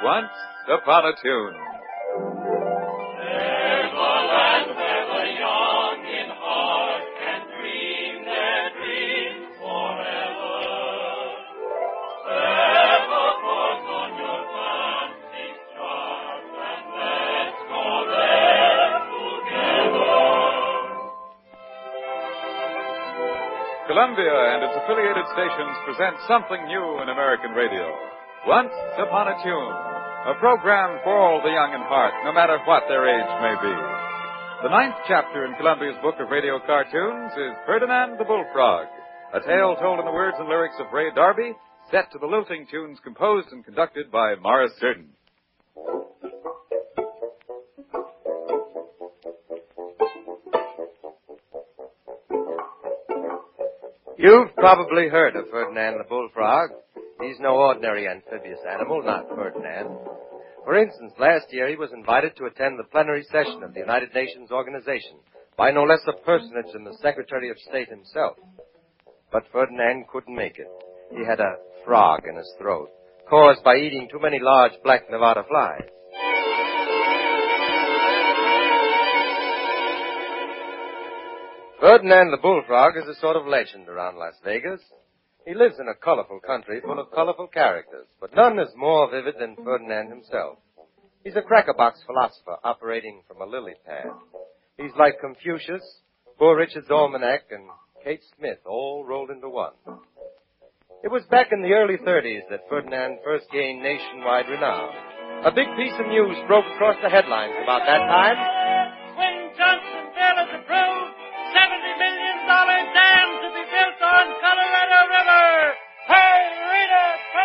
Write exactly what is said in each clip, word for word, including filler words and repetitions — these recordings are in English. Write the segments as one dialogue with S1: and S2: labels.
S1: Once Upon a Tune.
S2: There's a land where the young in heart can dream their dreams forever. Set the course on your fancy stars and let's go there together.
S1: Columbia and its affiliated stations present something new in American radio. Once Upon a Tune, a program for all the young in heart, no matter what their age may be. The ninth chapter in Columbia's book of radio cartoons is Ferdinand the Bullfrog, a tale told in the words and lyrics of Ray Darby, set to the lilting tunes composed and conducted by Morris Certain.
S3: You've probably heard of Ferdinand the Bullfrog. He's no ordinary amphibious animal, not Ferdinand. For instance, last year he was invited to attend the plenary session of the United Nations Organization by no less a personage than the Secretary of State himself. But Ferdinand couldn't make it. He had a frog in his throat, caused by eating too many large black Nevada flies. Ferdinand the Bullfrog is a sort of legend around Las Vegas. He lives in a colorful country full of colorful characters, but none is more vivid than Ferdinand himself. He's a crackerbox philosopher operating from a lily pad. He's like Confucius, Poor Richard's Almanac, and Kate Smith all rolled into one. It was back in the early thirties that Ferdinand first gained nationwide renown. A big piece of news broke across the headlines about that time.
S4: Swing Johnson bill is approved. seventy million dollars dam to be built on Colorado River. Hey, Rita,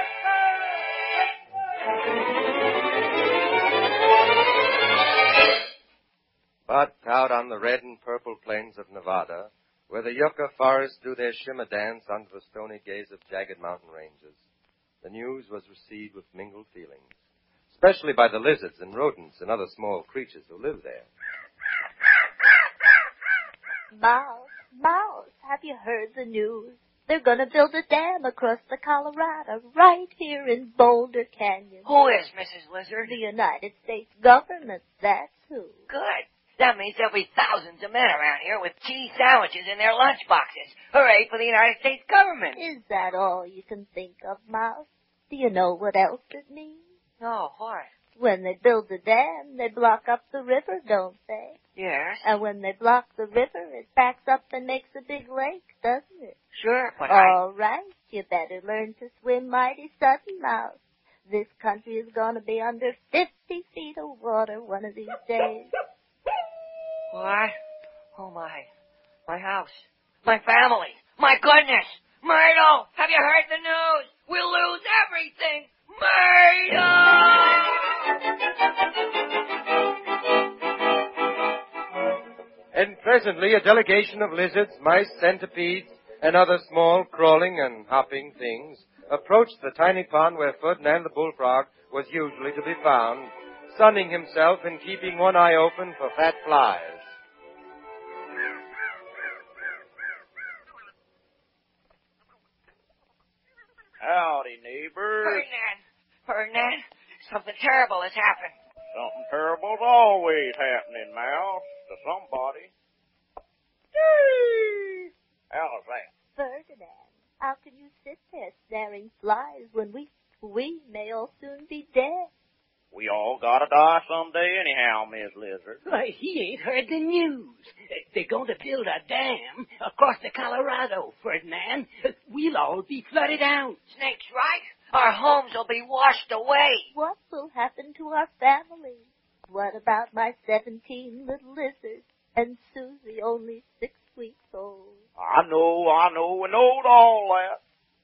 S3: But out on the red and purple plains of Nevada, where the yucca forests do their shimmer dance under the stony gaze of jagged mountain ranges, the news was received with mingled feelings, especially by the lizards and rodents and other small creatures who live there.
S5: Mouse, Mouse, have you heard the news? They're going to build a dam across the Colorado right here in Boulder Canyon.
S6: Who is Missus Lizard?
S5: The United States government, that's who.
S6: Good. That means there'll be thousands of men around here with cheese sandwiches in their lunch boxes. Hooray for the United States government.
S5: Is that all you can think of, Mouse? Do you know what else it means?
S6: No, what?
S5: When they build the dam, they block up the river, don't they?
S6: Yes.
S5: And when they block the river, it backs up and makes a big lake, doesn't it?
S6: Sure, but I...
S5: All right, you better learn to swim mighty sudden, Mouse. This country is going to be under fifty feet of water one of these days.
S6: What? Oh, my. My house. My family. My goodness. Myrtle, have you heard the news? We'll lose everything. Myrtle!
S3: And presently a delegation of lizards, mice, centipedes, and other small crawling and hopping things approached the tiny pond where Ferdinand the Bullfrog was usually to be found, sunning himself and keeping one eye open for fat flies.
S7: Howdy, neighbors.
S6: Ferdinand, Ferdinand, something terrible has happened.
S7: Something terrible's always happening, Mouse, to somebody. How's that?
S5: Ferdinand, how can you sit there snaring flies when we, we may all soon be dead?
S7: We all gotta die someday anyhow, Miss Lizard.
S8: Why, he ain't heard the news. They're going to build a dam across the Colorado, Ferdinand. We'll all be flooded out.
S6: Snake's right. Our homes will be washed away.
S5: What will happen to our family? What about my seventeen little lizards and Susie, only six weeks old?
S7: I know, I know, we know all that.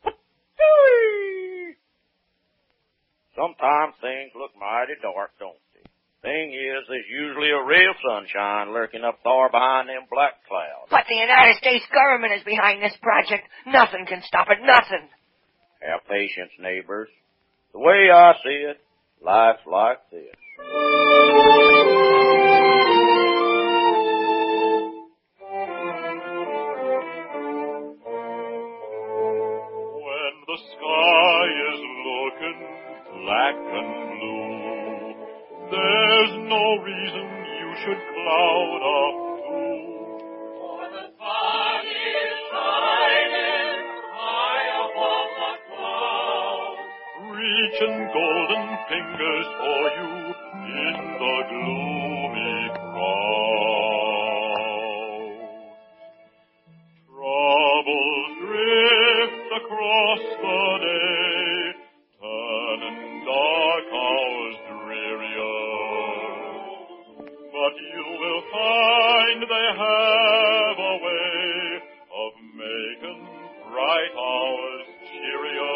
S7: Sometimes things look mighty dark, don't they? Thing is, there's usually a ray of sunshine lurking up there behind them black clouds.
S6: But the United States government is behind this project. Nothing can stop it, nothing.
S7: Have patience, neighbors. The way I see it, life's like this.
S2: When the sky is looking black and blue, There's no reason you should cloud up too.
S9: For the sun is shining high above the clouds,
S2: Reaching golden fingers for you in the gloomy crowd. Troubles drift across the day, turning dark hours drearier. But you will find they have a way of making bright hours cheerier.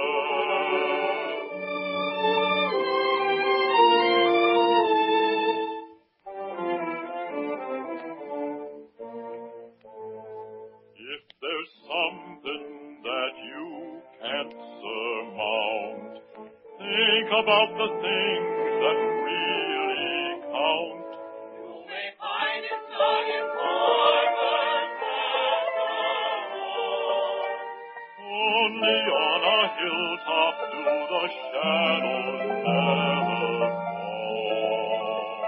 S2: If there's something that you can't surmount, think about the things that really count.
S9: you may find it's not important after all.
S2: Only on a hilltop do the shadows never fall.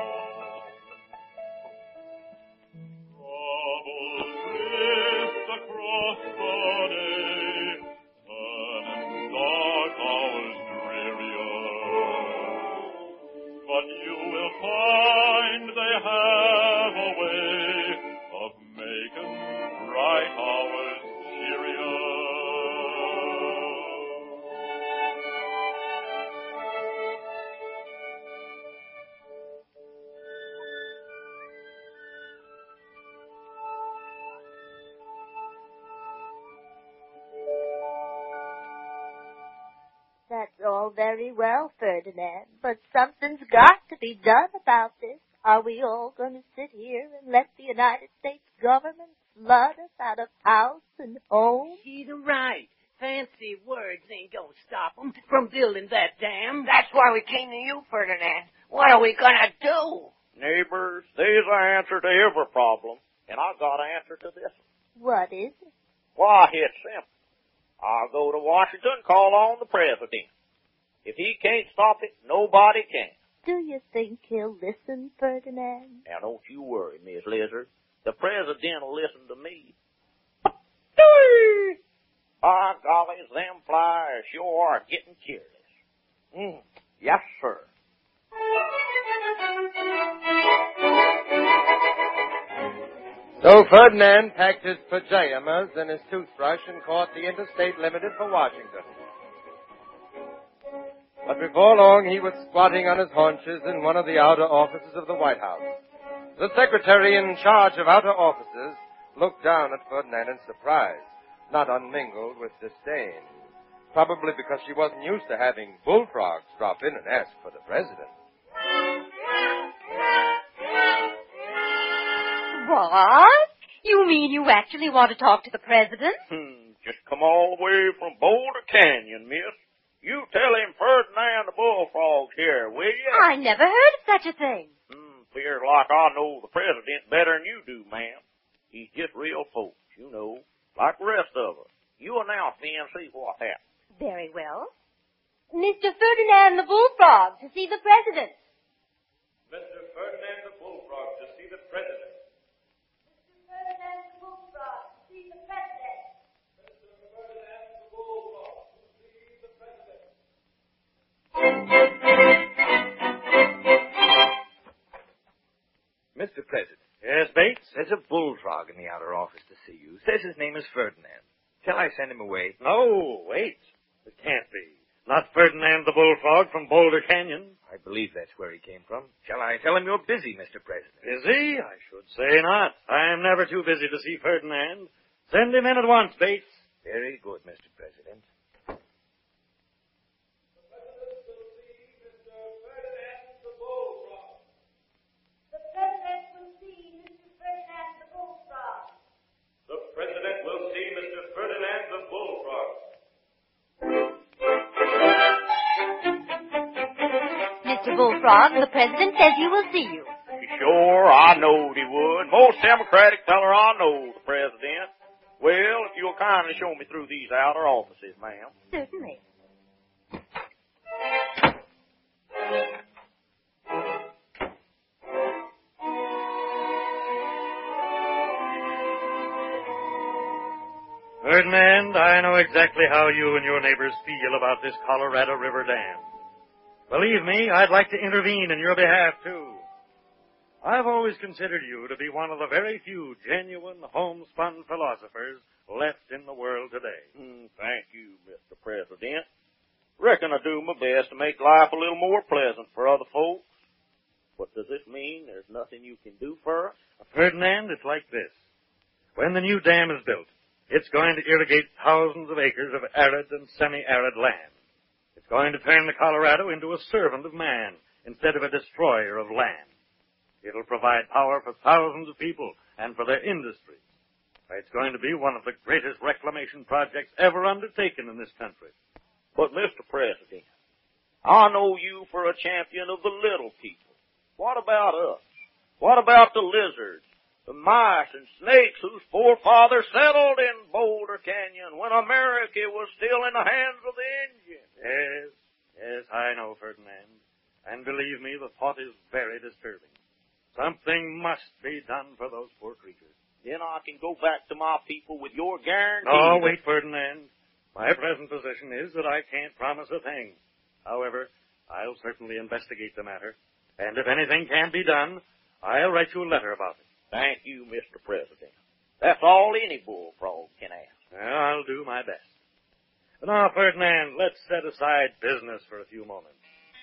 S2: Troubles drift across the day, turning dark hours drearier. But you will find they have a way of making bright hours cheerier.
S5: That's all very well, Ferdinand, but something's got to be done about this. Are we all going to sit here and let the United States government flood us out of house and home?
S8: She's right. Fancy words ain't gonna stop 'em from building that dam.
S6: That's why we came to you, Ferdinand. What are we gonna do?
S7: Neighbors, there's an answer to every problem, and I've got an answer to this one.
S5: What is it?
S7: Why, it's simple. I'll go to Washington and call on the president. If he can't stop it, nobody can.
S5: Do you think he'll listen, Ferdinand?
S7: Now, don't you worry, Miss Lizard. The president will listen to me. By golly, them flyers sure are getting careless. Mm, yes, sir.
S3: So Ferdinand packed his pajamas and his toothbrush and caught the Interstate Limited for Washington. But before long, he was squatting on his haunches in one of the outer offices of the White House. The secretary in charge of outer offices looked down at Ferdinand in surprise, not unmingled with disdain. Probably because she wasn't used to having bullfrogs drop in and ask for the president.
S10: What? You mean you actually want to talk to the president?
S7: Hmm, just come all the way from Boulder Canyon, miss. You tell him Ferdinand the Bullfrog's here, will you?
S10: I never heard of such a thing.
S7: Hmm, feels like I know the president better than you do, ma'am. He's just real folks, you know, like the rest of us. You announce me and see what happens.
S10: Very well. Mister Ferdinand the Bullfrog, to see the president.
S2: Mister Ferdinand the Bullfrog to see the president.
S5: Mister Ferdinand the Bullfrog, to see the president.
S2: Mister Ferdinand the Bullfrog to see the president.
S11: Mister President. Yes, Bates? There's a bullfrog in the outer office to see you. Says his name is Ferdinand. Shall I send him away?
S12: No, wait. It can't be. Not Ferdinand the Bullfrog from Boulder Canyon.
S11: I believe that's where he came from. Shall I tell him you're busy, Mister President?
S12: Busy? I should say not. I am never too busy to see Ferdinand. Send him in at once, Bates.
S11: Very good, Mister President.
S2: The president will see Mister Ferdinand the Bullfrog.
S10: Mister Bullfrog, the president says he will see you.
S7: Sure, I knowed he would. Most Democratic feller I know, the president. Well, if you'll kindly show me through these outer offices, ma'am.
S10: Certainly.
S12: Ferdinand, I know exactly how you and your neighbors feel about this Colorado River Dam. Believe me, I'd like to intervene in your behalf, too. I've always considered you to be one of the very few genuine, homespun philosophers left in the world today.
S7: Mm, thank you, Mister President. Reckon I do my best to make life a little more pleasant for other folks. But does this mean there's nothing you can do for us?
S12: Ferdinand, it's like this. When the new dam is built, it's going to irrigate thousands of acres of arid and semi-arid land. It's going to turn the Colorado into a servant of man instead of a destroyer of land. It'll provide power for thousands of people and for their industries. It's going to be one of the greatest reclamation projects ever undertaken in this country.
S7: But, Mister President, I know you for a champion of the little people. What about us? What about the lizards, the mice and snakes whose forefathers settled in Boulder Canyon when America was still in the hands of the Indians?
S12: Yes, yes, I know, Ferdinand. And believe me, the thought is very disturbing. Something must be done for those poor creatures.
S7: Then I can go back to my people with your guarantee.
S12: No, wait, Ferdinand. My present position is that I can't promise a thing. However, I'll certainly investigate the matter. And if anything can be done, I'll write you a letter about it.
S7: Thank you, Mister President. That's all any bullfrog can ask.
S12: Well, I'll do my best. But now, Ferdinand, let's set aside business for a few moments.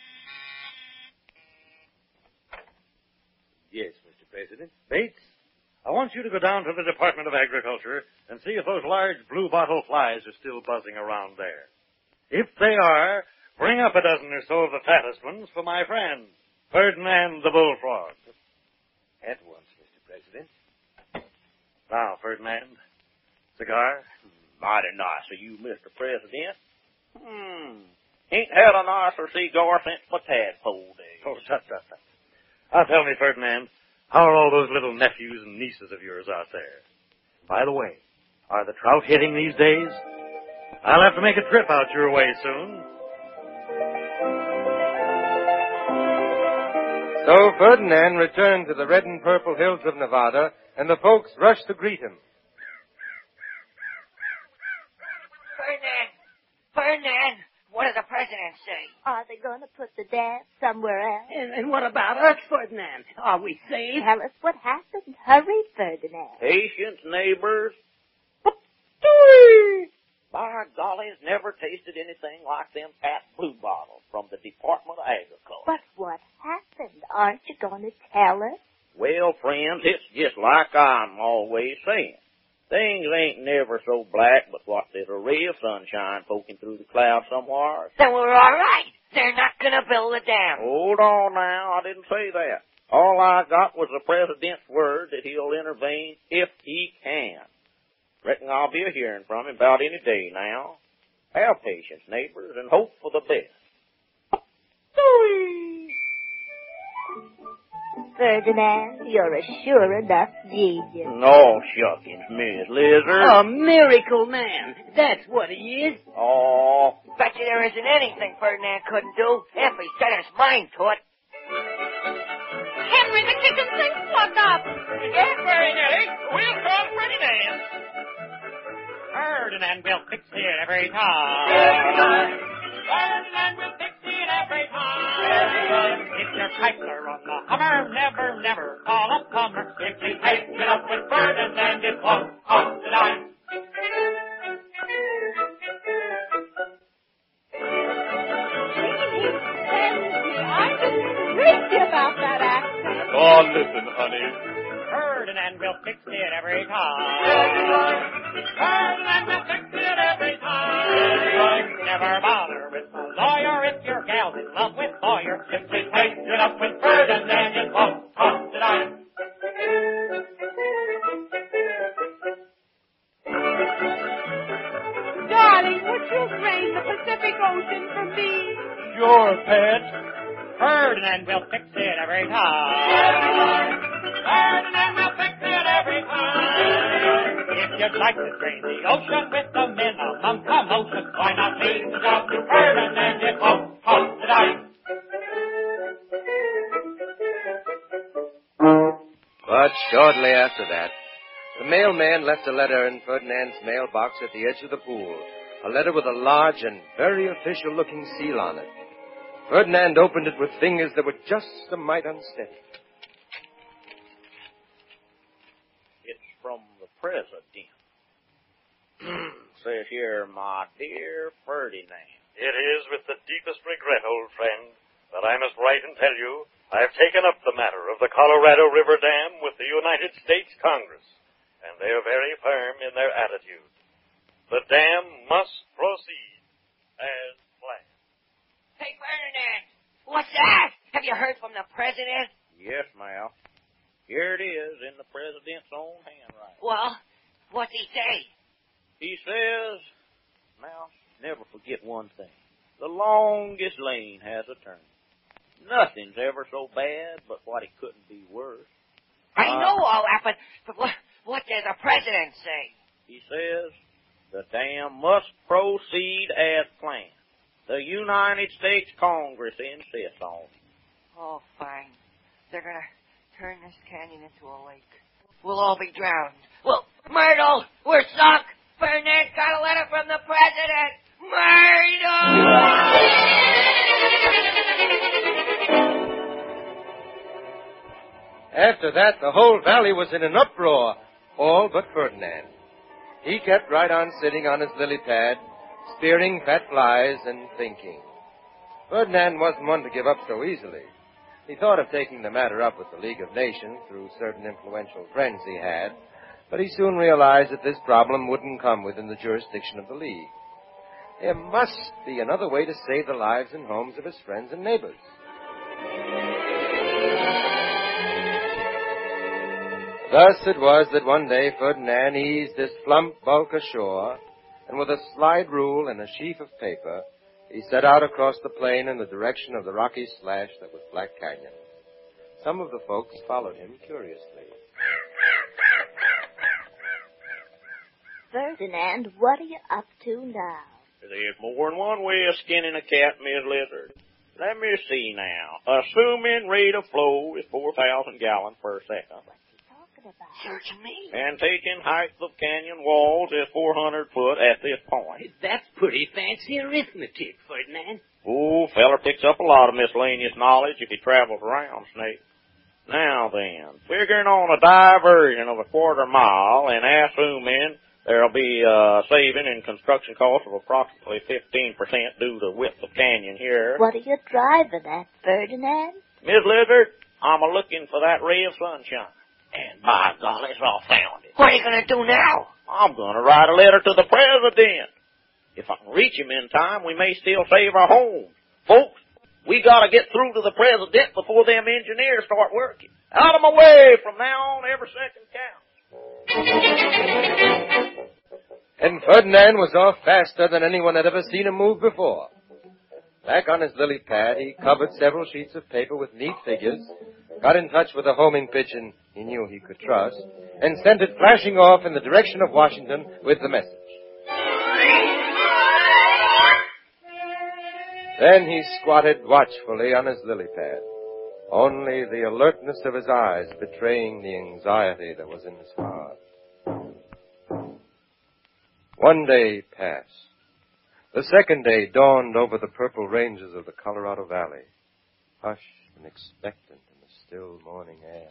S11: Yes, Mister President.
S12: Bates, I want you to go down to the Department of Agriculture and see if those large blue bottle flies are still buzzing around there. If they are, bring up a dozen or so of the fattest ones for my friend, Ferdinand the Bullfrog.
S11: At once, Mister President.
S12: Now, Ferdinand, cigar?
S7: Mighty nice of you, Mister President. Hmm. Ain't had a nicer cigar since my tadpole days.
S12: Oh, shut, shut, shut. Now tell me, Ferdinand, how are all those little nephews and nieces of yours out there? By the way, are the trout hitting these days? I'll have to make a trip out your way soon.
S3: So Ferdinand returned to the red and purple hills of Nevada, and the folks rushed to greet him.
S6: Ferdinand! Ferdinand! What does the president say?
S5: Are they going to put the dam somewhere else?
S8: And, and what about us, Ferdinand? Are we safe?
S5: Tell us what happened. Hurry, Ferdinand.
S7: Patience, neighbors. By golly, it's never tasted anything like them fat blue bottles from the Department of Agriculture.
S5: But what happened? Aren't you going to tell us?
S7: Well, friends, it's just like I'm always saying. Things ain't never so black but what there's a ray of sunshine poking through the clouds somewhere.
S6: Then we're all right. They're not going to build a dam.
S7: Hold on now. I didn't say that. All I got was the president's word that he'll intervene if he can. Reckon I'll be hearing from him about any day now. Have patience, neighbors, and hope for the best.
S5: Ferdinand, you're a sure enough genius.
S7: No shuckings, Miss Lizard.
S8: A miracle man. That's what he is.
S7: Oh.
S6: Bet you there isn't anything Ferdinand couldn't do if he set his mind to it.
S10: Henry, the kitchen sink's plugged up.
S4: Don't worry, Nellie. We'll call Ferdinand. Ferdinand will fix it every time. Every time. Ferdinand will fix it every time. Every time. If your pipes are on the hummer, never, never call a plumber. If you take it up with Ferdinand, it won't cost a dime.
S10: I'm just crazy about that accent.
S1: Oh, listen, honey.
S4: Ferdinand will fix it every time. Every time. Ferdinand will fix it every time. Every time. Never bother with a lawyer if your gal's in love with Sawyer. Simply take it up with Ferdinand, it won't cost a dime.
S10: Darling, would you drain the Pacific Ocean for me?
S4: Sure, pet. Ferdinand will fix it every time. Every time. Ferdinand will fix it every time. If you'd like to drain the ocean with the minimum commotion, why not leave the job to Ferdinand? It won't cost a dime.
S3: But shortly after that, The mailman left a letter in Ferdinand's mailbox at the edge of the pool, a letter with a large and very official-looking seal on it. Ferdinand opened it with fingers that were just a mite unsteady.
S7: It's from the President. Says here, my dear Ferdinand.
S12: It is with the deepest regret, old friend, that I must write and tell you I have taken up the matter of the Colorado River Dam with the United States Congress, and they are very firm in their attitude. The dam must proceed as planned.
S6: Hey, Ferdinand, what's that? Have you heard from the President?
S7: Yes, Mal. Here it is in the President's own handwriting.
S6: Well, what's he say?
S7: He says, Mal, never forget one thing. The longest lane has a turn. Nothing's ever so bad but what it couldn't be worse.
S6: I
S7: uh,
S6: know all that, but, but what, what does the President say?
S7: He says the dam must proceed as planned. The United States Congress insists on it.
S6: Oh, fine. They're going to turn this canyon into a lake. We'll all be drowned. Well, Myrtle, we're sunk. Ferdinand got a letter from the President. Myrtle!
S3: After that, the whole valley was in an uproar, all but Ferdinand. He kept right on sitting on his lily pad, spearing fat flies and thinking. Ferdinand wasn't one to give up so easily. He thought of taking the matter up with the League of Nations through certain influential friends he had, but he soon realized that this problem wouldn't come within the jurisdiction of the League. There must be another way to save the lives and homes of his friends and neighbors. Thus it was that one day Ferdinand eased his plump bulk ashore, and with a slide rule and a sheaf of paper, he set out across the plain in the direction of the rocky slash that was Black Canyon. Some of the folks followed him curiously.
S5: Ferdinand, what are you up to now?
S7: There's more than one way of skinning a cat, Miss Lizard. Let me see now. Assuming rate of flow is four thousand gallons per second.
S6: Search me.
S7: And taking height of canyon walls is four hundred foot at this point.
S8: That's pretty fancy arithmetic, Ferdinand.
S7: Oh, feller picks up a lot of miscellaneous knowledge if he travels around, Snake. Now then, figuring on a diversion of a quarter mile and assuming there'll be a saving in construction costs of approximately fifteen percent due to width of canyon here.
S5: What are you driving at, Ferdinand?
S7: Miss Lizard, I'm a-looking for that ray of sunshine. And by golly, it's all found it.
S6: What are you going to do now?
S7: I'm going to write a letter to the President. If I can reach him in time, we may still save our homes. Folks, we got to get through to the President before them engineers start working. Out of my way. From now on, every second counts.
S3: And Ferdinand was off faster than anyone had ever seen him move before. Back on his lily pad, he covered several sheets of paper with neat figures, got in touch with a homing pigeon he knew he could trust, and sent it flashing off in the direction of Washington with the message. Then he squatted watchfully on his lily pad, only the alertness of his eyes betraying the anxiety that was in his heart. One day passed. The second day dawned over the purple ranges of the Colorado Valley, hushed and expectant in the still morning air.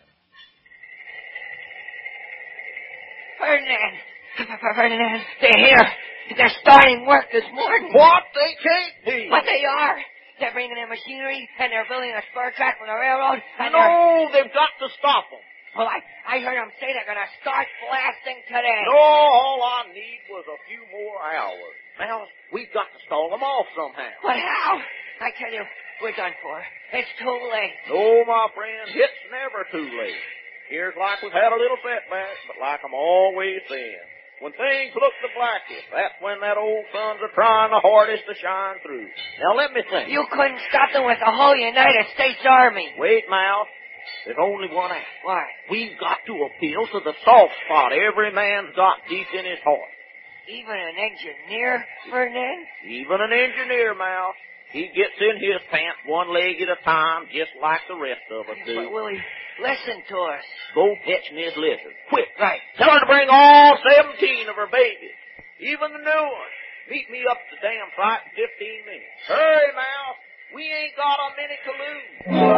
S6: Ferdinand! Ferdinand, they're here. They're starting work this morning.
S7: What? They can't be.
S6: But they are. They're bringing in machinery, and they're building a spur track from the railroad. And
S7: no,
S6: they're...
S7: they've got to stop them.
S6: Well, I, I heard them say they're going to start blasting today.
S7: No, all I need was a few more hours. Now, we've got to stall them off somehow.
S6: But how? I tell you, we're done for. It's too late.
S7: No, my friend, it's never too late. Here's like we've had a little setback, but like I'm always saying, when things look the blackest, that's when that old sun's are trying the hardest to shine through. Now, let me think.
S6: You couldn't stop them with the whole United States Army.
S7: Wait, Mouse. There's only one answer.
S6: Why?
S7: We've got to appeal to the soft spot every man's got deep in his heart.
S6: Even an engineer, Ferdinand?
S7: Even an engineer, Mouse. He gets in his pants one leg at a time, just like the rest of us do.
S6: But, Willie, listen to us.
S7: Go fetch Miss Lizard. Quick.
S6: Right.
S7: Tell her to bring all seventeen of her babies, even the new ones. Meet me up at the damn site in fifteen minutes. Hurry, Mouse. We ain't got a minute to lose.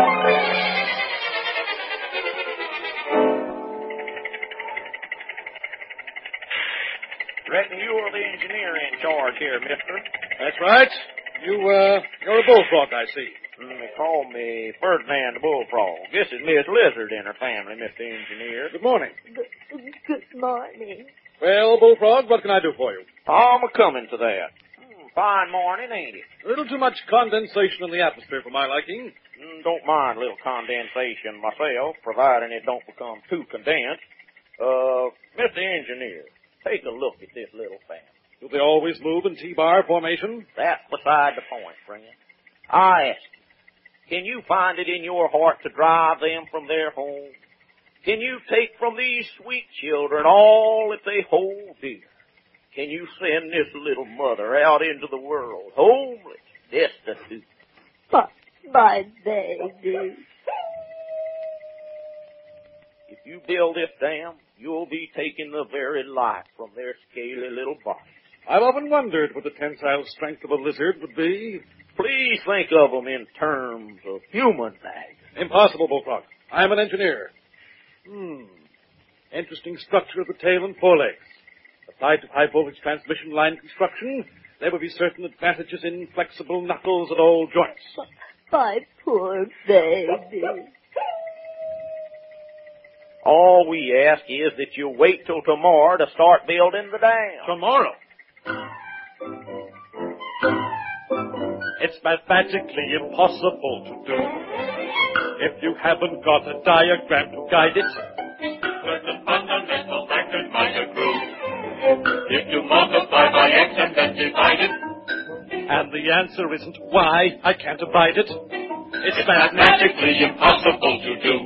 S7: Reckon you are the engineer in charge here, mister.
S13: That's right. You, uh, you're a bullfrog, I see.
S7: Mm, they call me Ferdinand the Bullfrog. This is Miss Lizard and her family, Mister Engineer.
S13: Good morning.
S5: Good, good morning.
S13: Well, Bullfrog, what can I do for you?
S7: I'm a-coming to that. Mm, fine morning, ain't it?
S13: A little too much condensation in the atmosphere for my liking.
S7: Mm, don't mind a little condensation myself, providing it don't become too condensed. Uh, Mister Engineer, take a look at this little family.
S13: Do they always move in T-bar formation?
S7: That's beside the point, friend. I ask you, can you find it in your heart to drive them from their home? Can you take from these sweet children all that they hold dear? Can you send this little mother out into the world, homeless, destitute?
S5: But my baby.
S7: If you build this dam, you'll be taking the very life from their scaly little bodies.
S13: I've often wondered what the tensile strength of a lizard would be.
S7: Please think of them in terms of human value.
S13: Impossible, Bullfrog. I'm an engineer. Hmm. Interesting structure of the tail and forelegs. Applied to high-voltage transmission line construction, there would be certain advantages in flexible knuckles at all joints.
S5: My poor baby.
S7: All we ask is that you wait till tomorrow to start building the dam.
S13: Tomorrow? It's mathematically impossible to do. If you haven't got a diagram to guide it.
S2: Certain fundamental factors might accrue. If you multiply by x and then divide it.
S13: And the answer isn't why I can't abide it. It's,
S2: it's mathematically impossible to do.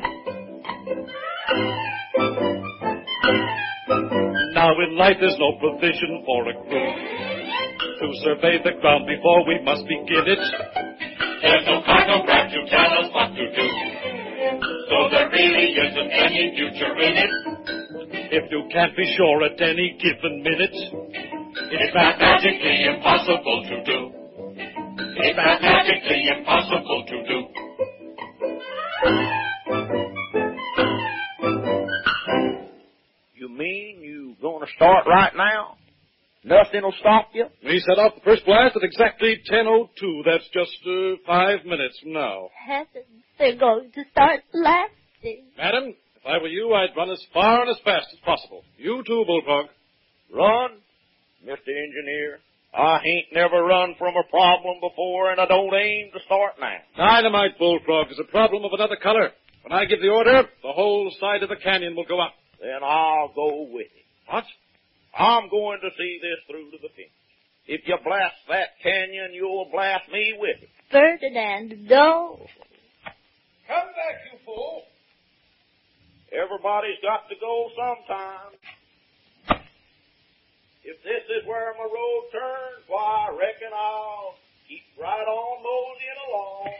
S13: Now in life there's no provision for a crew to survey the ground before we must begin it.
S2: There's no cartograph to tell us what to do, so there really isn't any future in it.
S13: If you can't be sure at any given minute,
S2: it's mathematically impossible to do. It's mathematically impossible to do.
S7: You mean you gonna start right now? Nothing'll stop you?
S13: We set off the first blast at exactly ten oh two. That's just uh, five minutes from now.
S5: Heavens, they're going to start blasting.
S13: Madam, if I were you, I'd run as far and as fast as possible. You too, Bullfrog.
S7: Run? Mister Engineer, I ain't never run from a problem before, and I don't aim to start now.
S13: Dynamite, Bullfrog, is a problem of another color. When I give the order, the whole side of the canyon will go up.
S7: Then I'll go with it.
S13: What?
S7: I'm going to see this through to the finish. If you blast that canyon, you'll blast me with it.
S5: Ferdinand, no.
S7: Come back, you fool. Everybody's got to go sometime. If this is where my road turns, why, I reckon I'll keep right on moseying along.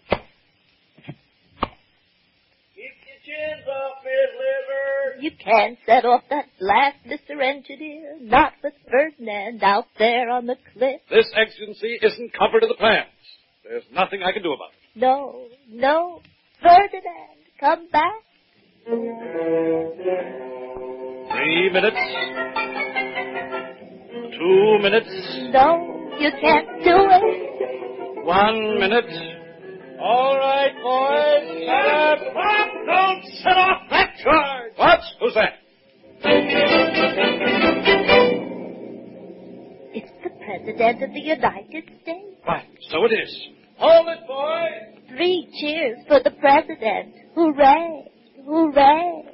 S7: Keep your chins up, Miss Lizard.
S5: You can't set off that blast, Mister Engineer. Not with Ferdinand out there on the cliff.
S13: This exigency isn't covered in the plans. There's nothing I can do about it.
S5: No, no. Ferdinand, come back.
S13: Three minutes. Two minutes.
S5: No, you can't do it.
S13: One minute. All right, boys. Shut up. Don't set off that charge. What? Who's that?
S5: It's the President of the United States.
S13: Right, so it is. Hold it, boys.
S5: Three cheers for the President. Hooray. Hooray.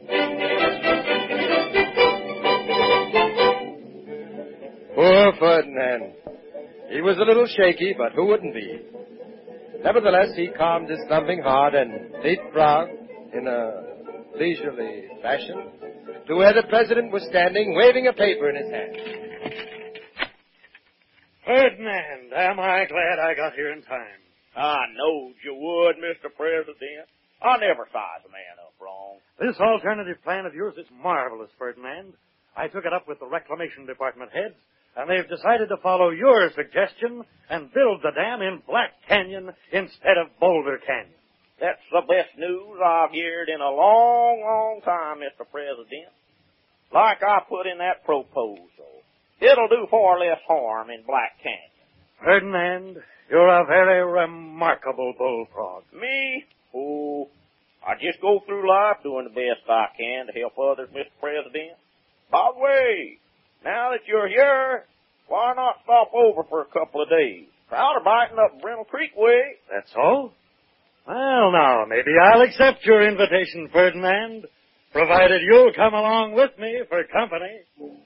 S3: Poor Ferdinand. He was a little shaky, but who wouldn't be? Nevertheless, he calmed his thumping heart and leapfrogged in a leisurely fashion to where the President was standing, waving a paper in his hand.
S12: Ferdinand, am I glad I got here in time.
S7: I knowed you would, Mister President. I never size a man up wrong.
S12: This alternative plan of yours is marvelous, Ferdinand. I took it up with the Reclamation Department heads, and they've decided to follow your suggestion and build the dam in Black Canyon instead of Boulder Canyon.
S7: That's the best news I've heard in a long, long time, Mister President. Like I put in that proposal, it'll do far less harm in Black Canyon.
S12: Ferdinand, you're a very remarkable bullfrog.
S7: Me? Oh, I just go through life doing the best I can to help others, Mister President. By the way, now that you're here, why not stop over for a couple of days? Proud of biting up Brindle Creek way.
S12: That's all? Well, now, maybe I'll accept your invitation, Ferdinand, provided you'll come along with me for company.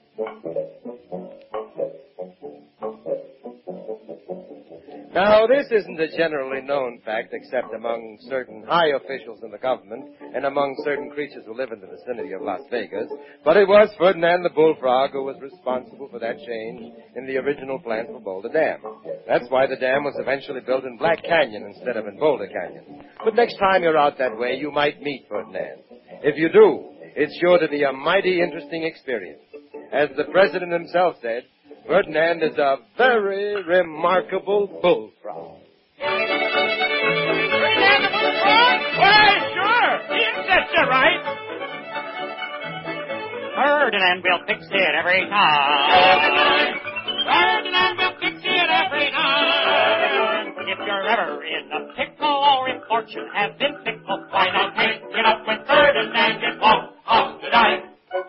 S3: Now, this isn't a generally known fact except among certain high officials in the government and among certain creatures who live in the vicinity of Las Vegas, but it was Ferdinand the Bullfrog who was responsible for that change in the original plan for Boulder Dam. That's why the dam was eventually built in Black Canyon instead of in Boulder Canyon. But next time you're out that way, you might meet Ferdinand. If you do, it's sure to be a mighty interesting experience. As the president himself said, Ferdinand is a very remarkable bullfrog.
S4: Ferdinand the Bullfrog? Why, sure. He sets you right. Ferdinand will fix it every time. Ferdinand will fix it every time. If you're ever in a pickle or if fortune has been fickle, why not take it up with Ferdinand? It won't cost a dime.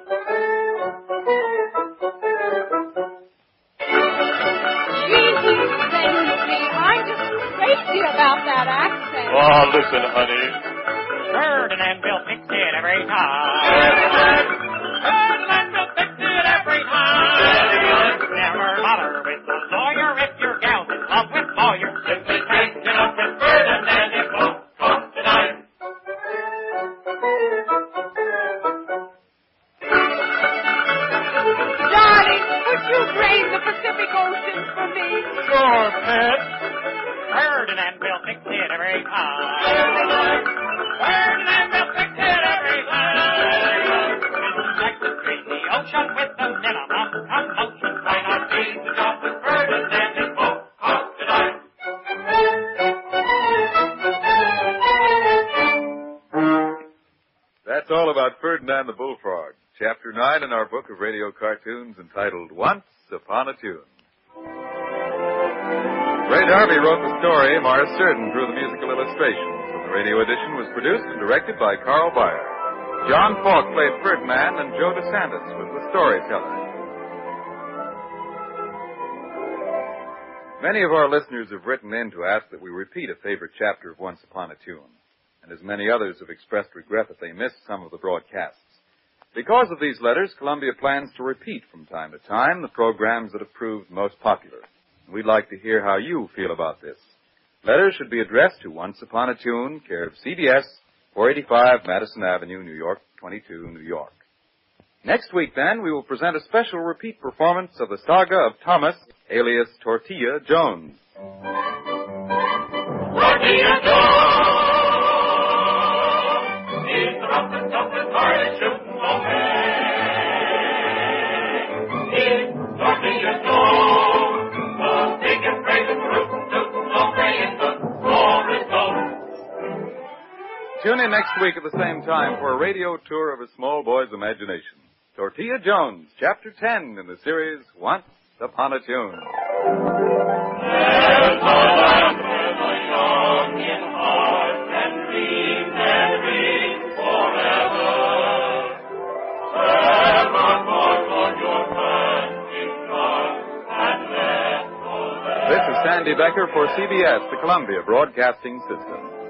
S10: About that accent.
S1: Oh, listen, honey.
S4: Ferdinand will fix it every time. Ferdinand will fix it every time. Never bother with the lawyer if your gal's in love with lawyers. Simply take it up with Ferdinand. It won't cost a dime.
S10: Darling, would you drain the Pacific Ocean for me?
S4: Sure, pet. Ferdinand will fix it every time. Ferdinand will fix it every time. It's like to drain the ocean with the minimum commotion. Why not change the job with Ferdinand? It won't cost a dime.
S1: That's all about Ferdinand the Bullfrog, Chapter nine in our book of radio cartoons entitled Once Upon a Tune. Ray Darby wrote the story. Morris Certain drew the musical illustrations. And the radio edition was produced and directed by Carl Bayer. John Falk played Ferdinand, and Joe DeSantis was the storyteller. Many of our listeners have written in to ask that we repeat a favorite chapter of Once Upon a Tune, and as many others have expressed regret that they missed some of the broadcasts. Because of these letters, Columbia plans to repeat from time to time the programs that have proved most popular. We'd like to hear how you feel about this. Letters should be addressed to Once Upon a Tune, care of C B S, four eighty-five Madison Avenue, New York, twenty-two, New York. Next week, then, we will present a special repeat performance of the saga of Thomas, alias Tortilla Jones.
S2: Tortilla Jones is the rough and toughest, hardest shooting away. He's Tortilla Jones.
S1: Tune in next week at the same time for a radio tour of a small boy's imagination. Tortilla Jones, Chapter ten in the series Once Upon a Tune.
S2: There's a land where the young in heart can dream their dreams forever. Serve on board on your fancy trust and let go there.
S1: This is Sandy Becker for C B S, the Columbia Broadcasting System.